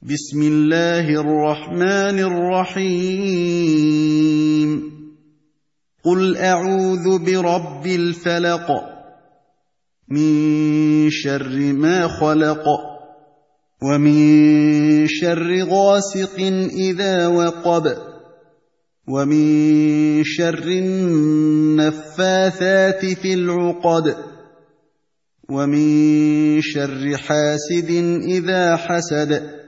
بسم الله الرحمن الرحيم قل أعوذ برب الفلق من شر ما خلق ومن شر غاسق إذا وقب ومن شر النفاثات في العقد ومن شر حاسد إذا حسد